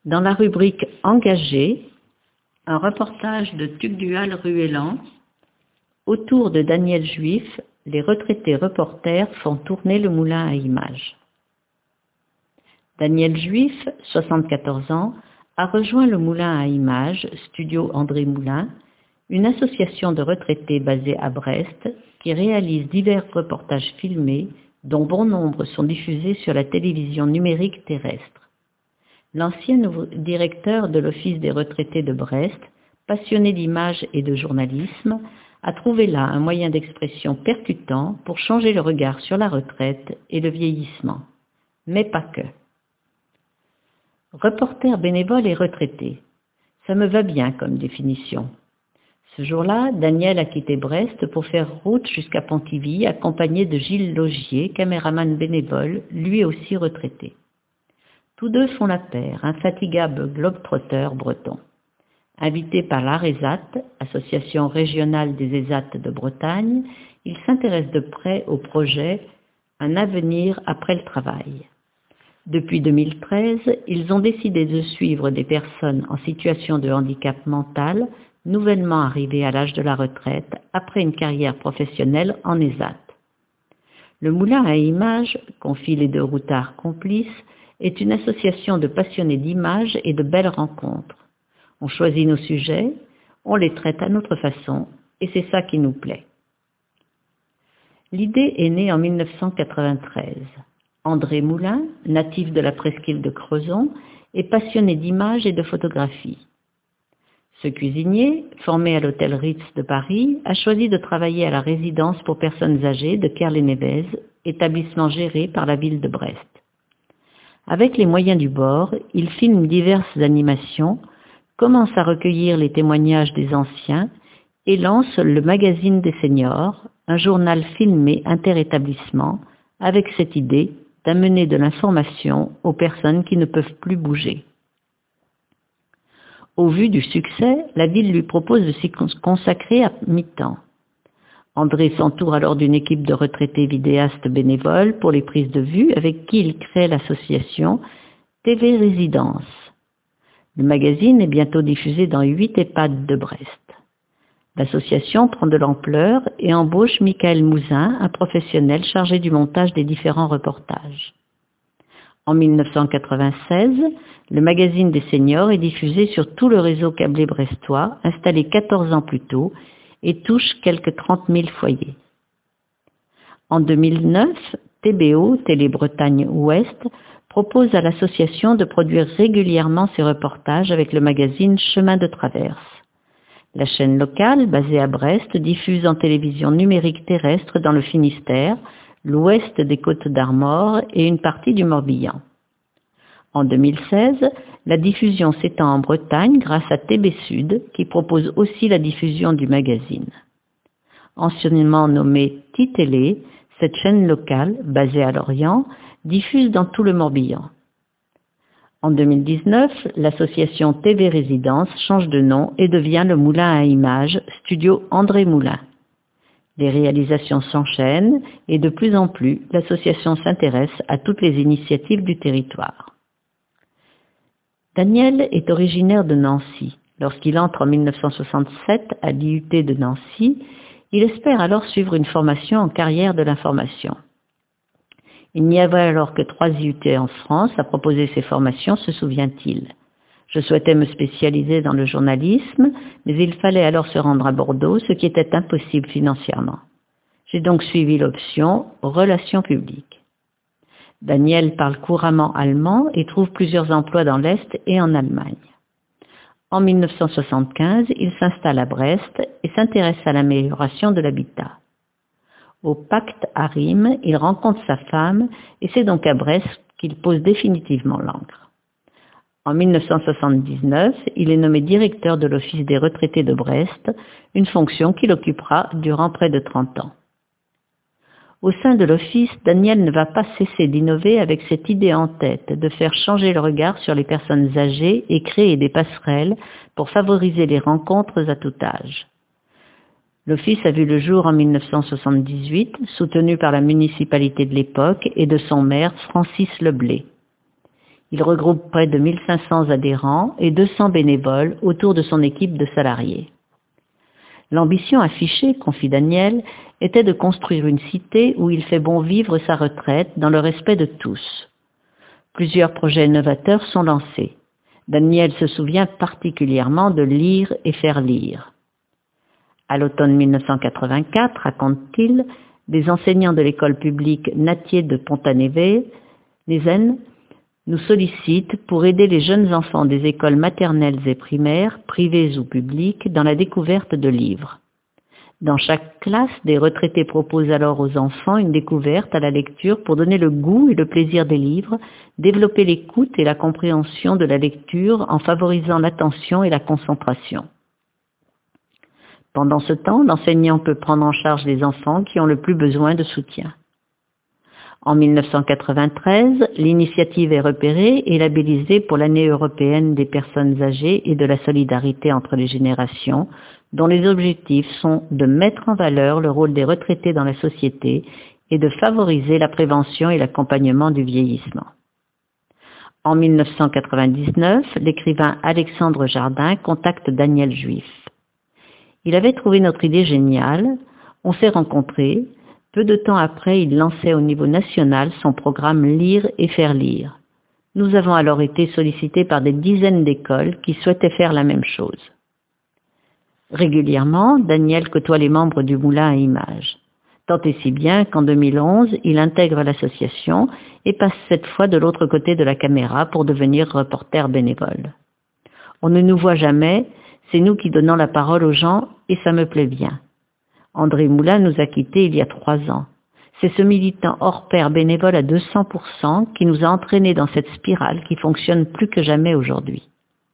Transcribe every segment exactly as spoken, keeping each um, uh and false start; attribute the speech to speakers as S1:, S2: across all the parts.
S1: Dans la rubrique Engagé, un reportage de Tugdual Ruellan. Autour de Daniel Juif, les retraités reporters font tourner le moulin à images. Daniel Juif, soixante-quatorze ans, a rejoint le moulin à images, studio André Moulin, une association de retraités basée à Brest qui réalise divers reportages filmés dont bon nombre sont diffusés sur la télévision numérique terrestre. L'ancien directeur de l'Office des retraités de Brest, passionné d'images et de journalisme, a trouvé là un moyen d'expression percutant pour changer le regard sur la retraite et le vieillissement. Mais pas que. Reporter bénévole et retraité. Ça me va bien comme définition. Ce jour-là, Daniel a quitté Brest pour faire route jusqu'à Pontivy, accompagné de Gilles Logier, caméraman bénévole, lui aussi retraité. Tous deux font la paire, infatigable globe-trotter breton. Invité par l'ARESAT, Association régionale des ESAT de Bretagne, ils s'intéressent de près au projet « Un avenir après le travail ». Depuis deux mille treize, ils ont décidé de suivre des personnes en situation de handicap mental, nouvellement arrivées à l'âge de la retraite, après une carrière professionnelle en ESAT. Le Moulin à images, confient les deux routards complices, est une association de passionnés d'images et de belles rencontres. On choisit nos sujets, on les traite à notre façon, et c'est ça qui nous plaît. L'idée est née en mille neuf cent quatre-vingt-treize. André Moulin, natif de la presqu'île de Crozon, est passionné d'images et de photographie. Ce cuisinier, formé à l'hôtel Ritz de Paris, a choisi de travailler à la résidence pour personnes âgées de Kerlénévez, établissement géré par la ville de Brest. Avec les moyens du bord, il filme diverses animations, commence à recueillir les témoignages des anciens et lance le magazine des seniors, un journal filmé interétablissement, avec cette idée d'amener de l'information aux personnes qui ne peuvent plus bouger. Au vu du succès, la ville lui propose de s'y consacrer à mi-temps. André s'entoure alors d'une équipe de retraités vidéastes bénévoles pour les prises de vue avec qui il crée l'association T V Résidence. Le magazine est bientôt diffusé dans huit EHPAD de Brest. L'association prend de l'ampleur et embauche Michael Mouzin, un professionnel chargé du montage des différents reportages. En mille neuf cent quatre-vingt-seize, le magazine des seniors est diffusé sur tout le réseau câblé brestois, installé quatorze ans plus tôt, et touche quelques trente mille foyers. En deux mille neuf, T B O, Télé Bretagne Ouest, propose à l'association de produire régulièrement ses reportages avec le magazine Chemin de traverse. La chaîne locale, basée à Brest, diffuse en télévision numérique terrestre dans le Finistère, l'ouest des Côtes d'Armor et une partie du Morbihan. En deux mille seize, la diffusion s'étend en Bretagne grâce à T B Sud, qui propose aussi la diffusion du magazine. Anciennement nommée T-Télé, cette chaîne locale, basée à Lorient, diffuse dans tout le Morbihan. En deux mille dix-neuf, l'association T V Résidence change de nom et devient le Moulin à images, studio André Moulin. Les réalisations s'enchaînent et de plus en plus, l'association s'intéresse à toutes les initiatives du territoire. Daniel est originaire de Nancy. Lorsqu'il entre en mille neuf cent soixante-sept à l'I U T de Nancy, il espère alors suivre une formation en carrière de l'information. Il n'y avait alors que trois I U T en France à proposer ces formations, se souvient-il. Je souhaitais me spécialiser dans le journalisme, mais il fallait alors se rendre à Bordeaux, ce qui était impossible financièrement. J'ai donc suivi l'option Relations publiques. Daniel parle couramment allemand et trouve plusieurs emplois dans l'Est et en Allemagne. En mille neuf cent soixante-quinze, il s'installe à Brest et s'intéresse à l'amélioration de l'habitat. Au pacte Harim, il rencontre sa femme et c'est donc à Brest qu'il pose définitivement l'ancre. En mille neuf cent soixante-dix-neuf, il est nommé directeur de l'Office des retraités de Brest, une fonction qu'il occupera durant près de trente ans. Au sein de l'Office, Daniel ne va pas cesser d'innover avec cette idée en tête de faire changer le regard sur les personnes âgées et créer des passerelles pour favoriser les rencontres à tout âge. L'Office a vu le jour en mille neuf cent soixante-dix-huit, soutenu par la municipalité de l'époque et de son maire Francis Leblé. Il regroupe près de mille cinq cents adhérents et deux cents bénévoles autour de son équipe de salariés. L'ambition affichée, confie Daniel, était de construire une cité où il fait bon vivre sa retraite dans le respect de tous. Plusieurs projets novateurs sont lancés. Daniel se souvient particulièrement de lire et faire lire. À l'automne mille neuf cent quatre-vingt-quatre, raconte-t-il, des enseignants de l'école publique Nattier de Pontanevet, Nezen, nous sollicitent pour aider les jeunes enfants des écoles maternelles et primaires, privées ou publiques, dans la découverte de livres. Dans chaque classe, des retraités proposent alors aux enfants une découverte à la lecture pour donner le goût et le plaisir des livres, développer l'écoute et la compréhension de la lecture en favorisant l'attention et la concentration. Pendant ce temps, l'enseignant peut prendre en charge les enfants qui ont le plus besoin de soutien. En mille neuf cent quatre-vingt-treize, l'initiative est repérée et labellisée pour l'année européenne des personnes âgées et de la solidarité entre les générations, dont les objectifs sont de mettre en valeur le rôle des retraités dans la société et de favoriser la prévention et l'accompagnement du vieillissement. En mille neuf cent quatre-vingt-dix-neuf, l'écrivain Alexandre Jardin contacte Daniel Juif. Il avait trouvé notre idée géniale, on s'est rencontrés. Peu de temps après, il lançait au niveau national son programme Lire et faire lire. Nous avons alors été sollicités par des dizaines d'écoles qui souhaitaient faire la même chose. Régulièrement, Daniel côtoie les membres du Moulin à Images. Tant et si bien qu'en deux mille onze, il intègre l'association et passe cette fois de l'autre côté de la caméra pour devenir reporter bénévole. On ne nous voit jamais, c'est nous qui donnons la parole aux gens et ça me plaît bien. André Moulin nous a quittés il y a trois ans. C'est ce militant hors pair bénévole à deux cents pour cent qui nous a entraînés dans cette spirale qui fonctionne plus que jamais aujourd'hui.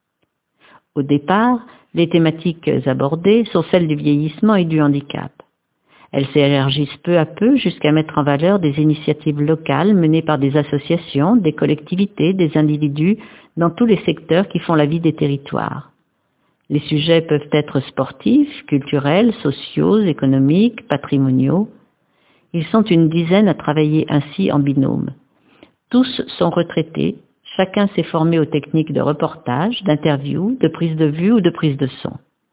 S1: Au départ, les thématiques abordées sont celles du vieillissement et du handicap. Elles s'élargissent peu à peu jusqu'à mettre en valeur des initiatives locales menées par des associations, des collectivités, des individus dans tous les secteurs qui font la vie des territoires. Les sujets peuvent être sportifs, culturels, sociaux, économiques, patrimoniaux. Ils sont une dizaine à travailler ainsi en binôme. Tous sont retraités, chacun s'est formé aux techniques de reportage, d'interview, de prise de vue ou de prise de son.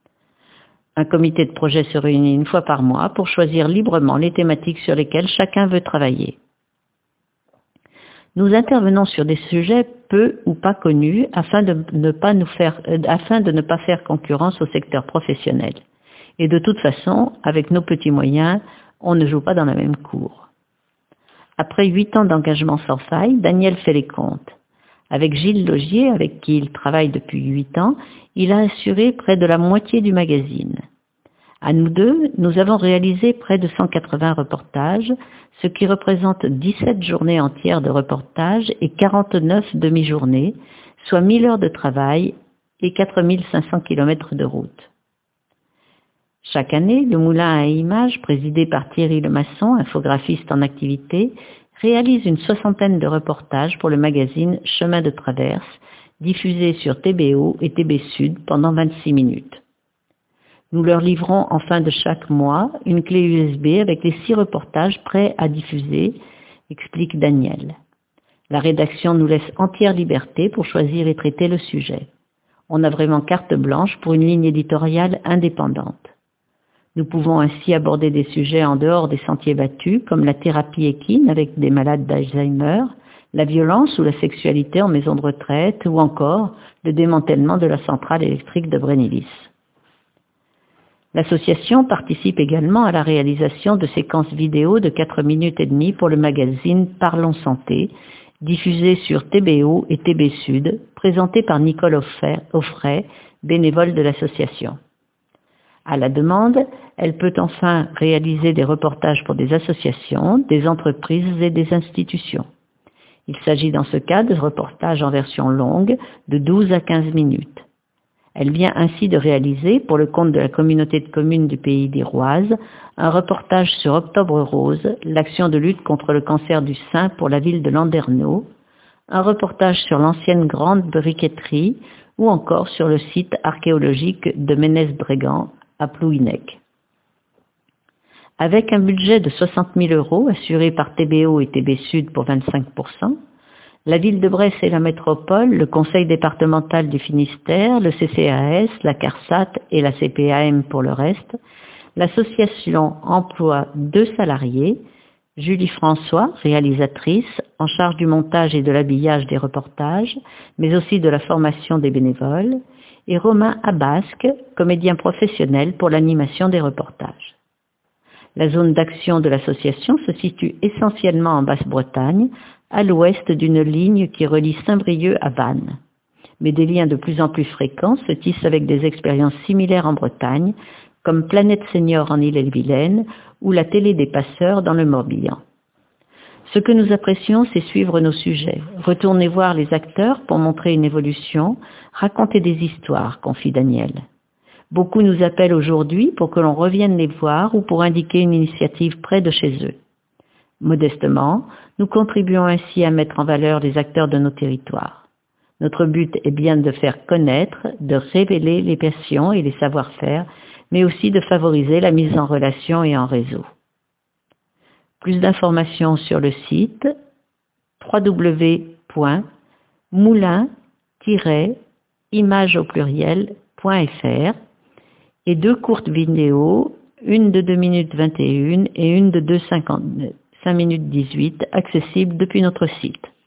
S1: Un comité de projet se réunit une fois par mois pour choisir librement les thématiques sur lesquelles chacun veut travailler. Nous intervenons sur des sujets peu ou pas connus afin de ne pas nous faire, euh, afin de ne pas faire concurrence au secteur professionnel. Et de toute façon, avec nos petits moyens, on ne joue pas dans la même cour. Après huit ans d'engagement sans faille, Daniel fait les comptes. Avec Gilles Logier, avec qui il travaille depuis huit ans, il a assuré près de la moitié du magazine. À nous deux, nous avons réalisé près de cent quatre-vingts reportages, ce qui représente dix-sept journées entières de reportage et quarante-neuf demi-journées, soit mille heures de travail et quatre mille cinq cents kilomètres de route. Chaque année, le Moulin à Images, présidé par Thierry Lemasson, infographiste en activité, réalise une soixantaine de reportages pour le magazine Chemin de Traverse, diffusé sur T B O et T B Sud pendant vingt-six minutes. Nous leur livrons en fin de chaque mois une clé U S B avec les six reportages prêts à diffuser, explique Daniel. La rédaction nous laisse entière liberté pour choisir et traiter le sujet. On a vraiment carte blanche pour une ligne éditoriale indépendante. Nous pouvons ainsi aborder des sujets en dehors des sentiers battus, comme la thérapie équine avec des malades d'Alzheimer, la violence ou la sexualité en maison de retraite, ou encore le démantèlement de la centrale électrique de Brennilis. L'association participe également à la réalisation de séquences vidéo de quatre minutes et demie pour le magazine Parlons Santé, diffusé sur T B O et T B Sud, présenté par Nicole Offray, bénévole de l'association. À la demande, elle peut enfin réaliser des reportages pour des associations, des entreprises et des institutions. Il s'agit dans ce cas de reportages en version longue de douze à quinze minutes. Elle vient ainsi de réaliser, pour le compte de la communauté de communes du Pays d'Iroise, un reportage sur Octobre Rose, l'action de lutte contre le cancer du sein pour la ville de Landerneau, un reportage sur l'ancienne grande briqueterie ou encore sur le site archéologique de Ménez-Brégan à Plouhinec. Avec un budget de soixante mille euros assuré par T B O et T B Sud pour vingt-cinq pour cent, La ville de Brest et la métropole, le conseil départemental du Finistère, le C C A S, la CARSAT et la C P A M pour le reste, l'association emploie deux salariés, Julie François, réalisatrice, en charge du montage et de l'habillage des reportages, mais aussi de la formation des bénévoles, et Romain Abasque, comédien professionnel pour l'animation des reportages. La zone d'action de l'association se situe essentiellement en Basse-Bretagne, à l'ouest d'une ligne qui relie Saint-Brieuc à Vannes. Mais des liens de plus en plus fréquents se tissent avec des expériences similaires en Bretagne, comme Planète Senior en Ille-et-Vilaine ou la Télé des Passeurs dans le Morbihan. Ce que nous apprécions, c'est suivre nos sujets, retourner voir les acteurs pour montrer une évolution, raconter des histoires, confie Daniel. Beaucoup nous appellent aujourd'hui pour que l'on revienne les voir ou pour indiquer une initiative près de chez eux. Modestement, nous contribuons ainsi à mettre en valeur les acteurs de nos territoires. Notre but est bien de faire connaître, de révéler les passions et les savoir-faire, mais aussi de favoriser la mise en relation et en réseau. Plus d'informations sur le site w w w point moulin tiret image au pluriel point f r et deux courtes vidéos, une de deux minutes vingt et une et une de deux cinq minutes dix-huit, accessibles depuis notre site.